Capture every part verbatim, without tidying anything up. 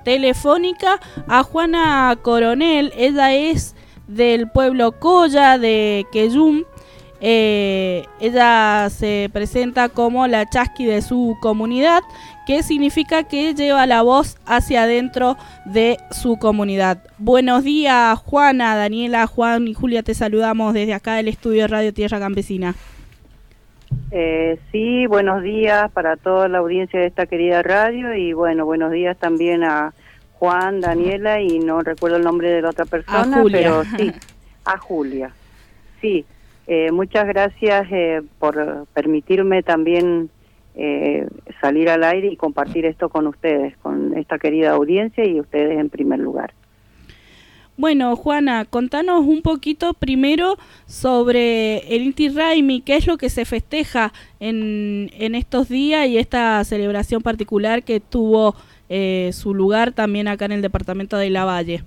telefónica a Juana Coronel. Ella es del pueblo Colla de Quellum. Eh, ella se presenta como la chasqui de su comunidad, que significa que lleva la voz hacia adentro de su comunidad. Buenos días, Juana, Daniela, Juan y Julia, te saludamos desde acá del estudio de Radio Tierra Campesina. Eh, sí, buenos días para toda la audiencia de esta querida radio y bueno, buenos días también a Juan, Daniela y no recuerdo el nombre de la otra persona, a Julia. Pero sí, a Julia. Sí, eh, muchas gracias eh, por permitirme también eh, salir al aire y compartir esto con ustedes, con esta querida audiencia y ustedes en primer lugar. Bueno, Juana, contanos un poquito primero sobre el Inti Raymi, qué es lo que se festeja en, en estos días y esta celebración particular que tuvo eh, su lugar también acá en el departamento de Lavalle.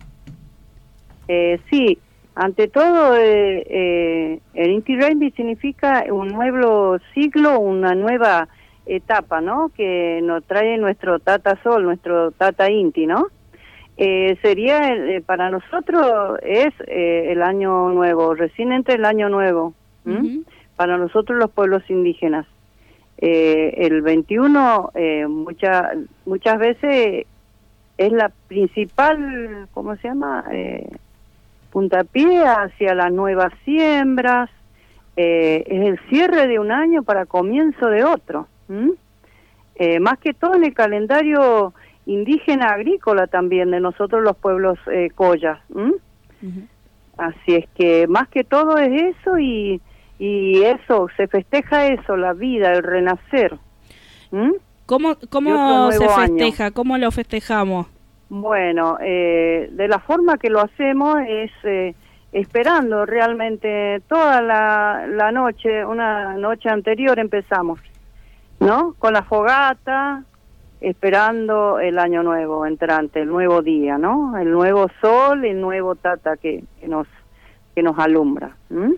Eh, sí, ante todo eh, eh, el Inti Raymi significa un nuevo siglo, una nueva etapa, ¿no? Que nos trae nuestro Tata Sol, nuestro Tata Inti, ¿no? Eh, sería, eh, para nosotros es eh, el año nuevo, recién entra el año nuevo, uh-huh. Para nosotros los pueblos indígenas. Eh, el veintiuno eh, mucha, muchas veces es la principal, ¿cómo se llama? Eh, puntapié hacia las nuevas siembras, eh, es el cierre de un año para comienzo de otro. ¿Mm? Eh, más que todo en el calendario indígena agrícola también de nosotros los pueblos eh, Colla. ¿Mm? Uh-huh. Así es que más que todo es eso y, y eso, se festeja eso, la vida, el renacer. ¿Mm? ¿Cómo, cómo se festeja? Año. ¿Cómo lo festejamos? Bueno, eh, de la forma que lo hacemos es eh, esperando realmente toda la, la noche, una noche anterior empezamos, ¿no? Con la fogata, esperando el año nuevo entrante, el nuevo día, ¿no? El nuevo sol, el nuevo tata que, que nos que nos alumbra, ¿m?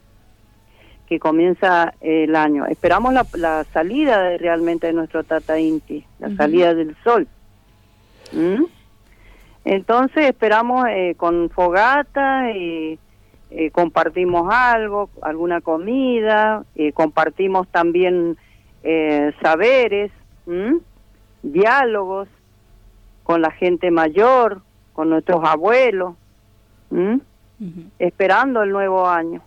Que comienza el año. Esperamos la, la salida de, realmente de nuestro Tata Inti, la uh-huh. salida del sol. ¿M? Entonces esperamos eh, con fogata y eh, compartimos algo, alguna comida, eh, compartimos también eh, saberes, ¿m? diálogos con la gente mayor, con nuestros abuelos, ¿m? Uh-huh. esperando el nuevo año.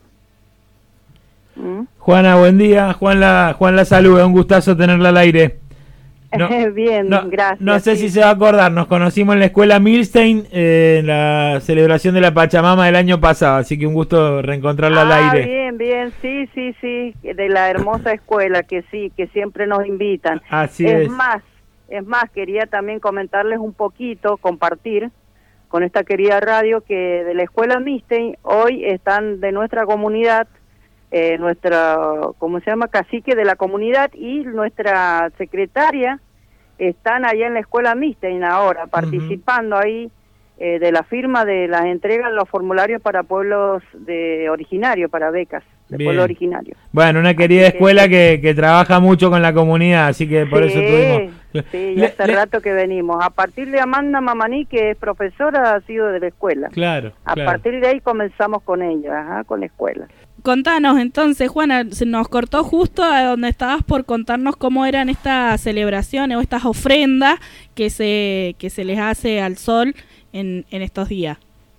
¿Mm? Juana, buen día. Juan la, Juan la saluda, un gustazo tenerla al aire. No, Bien, no, gracias. No sé sí. si se va a acordar, nos conocimos en la escuela Milstein eh, en la celebración de la Pachamama del año pasado, así que un gusto reencontrarla ah, al aire. Bien, bien, sí, sí, sí, de la hermosa escuela que sí, que siempre nos invitan. Así es. Es más, es más, quería también comentarles un poquito, compartir con esta querida radio que de la escuela Milstein hoy están de nuestra comunidad, Eh, nuestra, ¿cómo se llama? Cacique de la comunidad y nuestra secretaria están allá en la escuela Milstein ahora, participando uh-huh. ahí eh, de la firma de las entregas de los formularios para pueblos de originarios, para becas de Bien. pueblo originario. Bueno, una querida así escuela que, que, que trabaja mucho con la comunidad, así que por sí, eso tuvimos... Sí, ya hace le, rato que venimos. A partir de Amanda Mamaní, que es profesora, ha sido de la escuela. Claro, A claro. partir de ahí comenzamos con ella, ajá, con la escuela. Contanos entonces, Juana, se nos cortó justo a donde estabas por contarnos cómo eran estas celebraciones o estas ofrendas que se que se les hace al sol en, en estos días.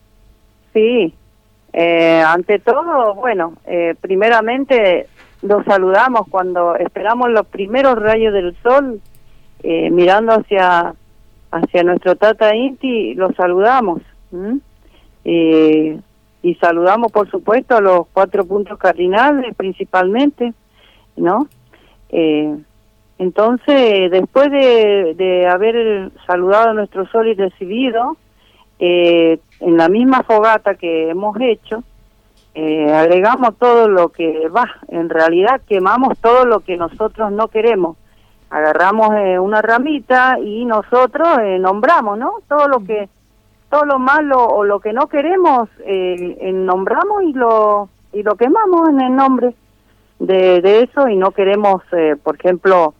Sí, eh, ante todo, bueno, eh, primeramente los saludamos cuando esperamos los primeros rayos del sol, eh, mirando hacia hacia nuestro Tata Inti, los saludamos. ¿Mm? Eh, y saludamos por supuesto a los cuatro puntos cardinales principalmente, ¿no? Eh, entonces después de, de haber saludado a nuestro sol y recibido eh, en la misma fogata que hemos hecho, eh, agregamos todo lo que va, en realidad quemamos todo lo que nosotros no queremos, agarramos eh, una ramita y nosotros eh, nombramos, ¿no? Todo lo que todo lo malo o lo que no queremos eh, eh, nombramos y lo y lo quemamos en el nombre de, de eso y no queremos, eh, por ejemplo,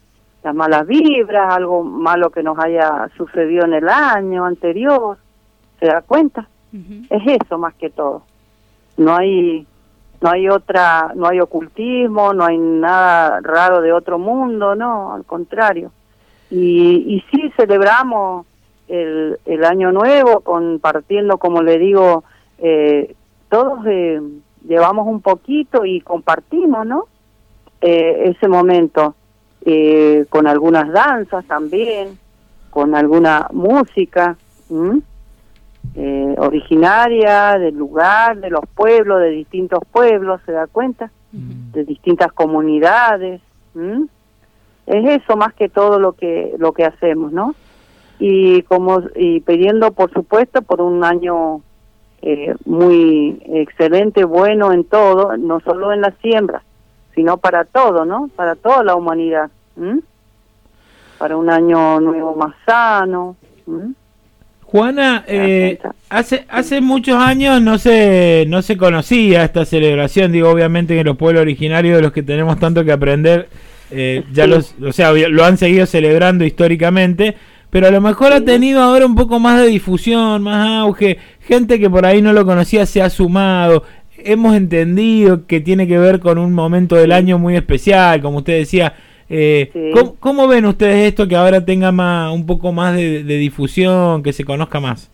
las malas vibras, algo malo que nos haya sucedido en el año anterior. ¿Se da cuenta? Uh-huh. Es eso más que todo. No hay no hay otra, no hay ocultismo, no hay nada raro de otro mundo, no, al contrario. Y, y sí celebramos el, el año nuevo compartiendo, como le digo, eh, todos eh, llevamos un poquito y compartimos, ¿no? Eh, ese momento eh, con algunas danzas también, con alguna música eh, originaria del lugar, de los pueblos, de distintos pueblos, ¿se da cuenta? Uh-huh. De distintas comunidades. ¿Mm? Es eso más que todo lo que lo que hacemos, ¿no? Y como y pidiendo, por supuesto, por un año eh, muy excelente, bueno en todo, no solo en la siembra, sino para todo, ¿no? Para toda la humanidad. ¿Mm? Para un año nuevo más sano. ¿Mm? Juana, eh, hace hace muchos años no se no se conocía esta celebración. Digo, obviamente que los pueblos originarios de los que tenemos tanto que aprender eh, ya sí. los, o sea, lo han seguido celebrando históricamente, pero a lo mejor sí. ha tenido ahora un poco más de difusión, más auge, gente que por ahí no lo conocía se ha sumado. Hemos entendido que tiene que ver con un momento del año muy especial, como usted decía. Eh, sí. ¿cómo, ¿Cómo ven ustedes esto que ahora tenga más, un poco más de, de difusión, que se conozca más?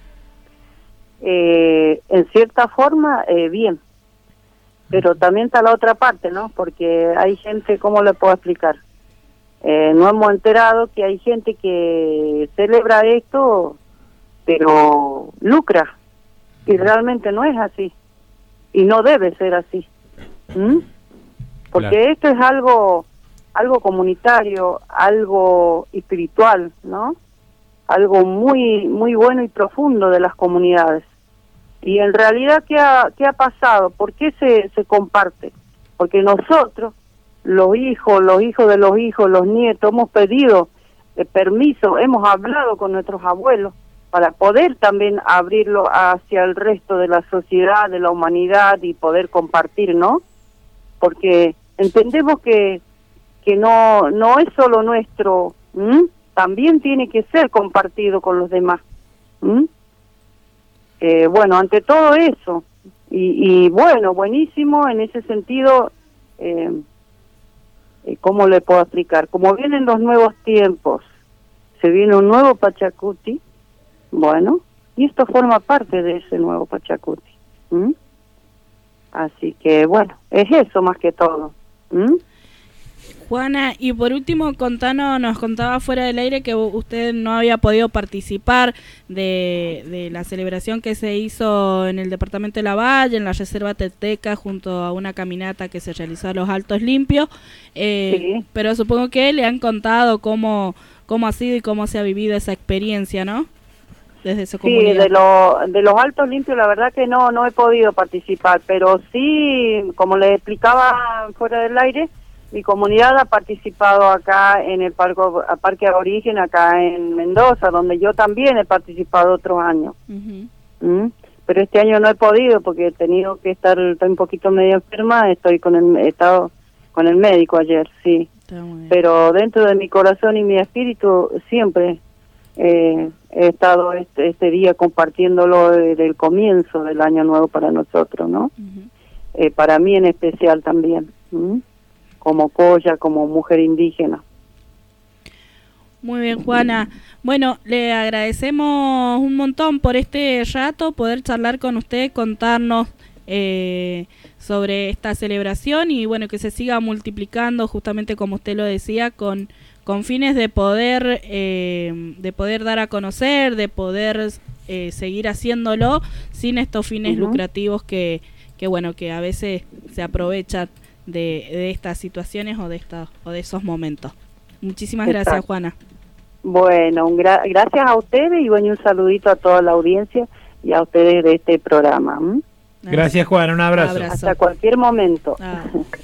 Eh, en cierta forma, eh, bien. Pero también está la otra parte, ¿no? Porque hay gente, ¿cómo le puedo explicar? Eh, no hemos enterado que hay gente que celebra esto, pero lucra. Y realmente no es así. Y no debe ser así. ¿Mm? Porque claro. esto es algo... algo comunitario, algo espiritual, ¿no? Algo muy muy bueno y profundo de las comunidades. Y en realidad, ¿qué ha, qué ha pasado? ¿Por qué se, se comparte? Porque nosotros, los hijos, los hijos de los hijos, los nietos, hemos pedido eh, permiso, hemos hablado con nuestros abuelos para poder también abrirlo hacia el resto de la sociedad, de la humanidad y poder compartir, ¿no? Porque entendemos que que no no es solo nuestro, ¿m? También tiene que ser compartido con los demás. Eh, bueno, ante todo eso, y, y bueno, buenísimo en ese sentido, eh, eh, ¿cómo le puedo explicar? Como vienen los nuevos tiempos, se viene un nuevo Pachacuti, bueno, y esto forma parte de ese nuevo Pachacuti. ¿M? Así que, bueno, es eso más que todo. ¿M? Juana, y por último, contanos, nos contaba fuera del aire que usted no había podido participar de, de la celebración que se hizo en el departamento de Lavalle, en la Reserva Teteca, junto a una caminata que se realizó a los Altos Limpios, eh, sí. pero supongo que le han contado cómo, cómo ha sido y cómo se ha vivido esa experiencia, ¿no? Desde su comunidad. Sí, de, lo, de los Altos Limpios la verdad que no, no he podido participar, pero sí, como le explicaba fuera del aire, mi comunidad ha participado acá en el parque, parque Aborigen, acá en Mendoza, donde yo también he participado otros años. Uh-huh. ¿Mm? Pero este año no he podido porque he tenido que estar, estoy un poquito medio enferma, estoy con el, he estado con el médico ayer, sí. Pero dentro de mi corazón y mi espíritu siempre eh, he estado este, este día compartiéndolo desde el comienzo del año nuevo para nosotros, ¿no? Uh-huh. Eh, para mí en especial también. ¿Mm? Como colla, como mujer indígena. Muy bien, Juana. Bueno, le agradecemos un montón por este rato, poder charlar con usted, contarnos eh, sobre esta celebración y bueno, que se siga multiplicando, justamente como usted lo decía, con, con fines de poder, eh, de poder dar a conocer, de poder eh, seguir haciéndolo sin estos fines uh-huh. lucrativos que, que, bueno, que a veces se aprovechan De, de estas situaciones o de estos o de esos momentos. Muchísimas Exacto. gracias, Juana. Bueno, un gra gracias a ustedes y bueno, un saludito a toda la audiencia y a ustedes de este programa. ¿Mm? Gracias, Juana, un abrazo. abrazo. Hasta cualquier momento. Ah.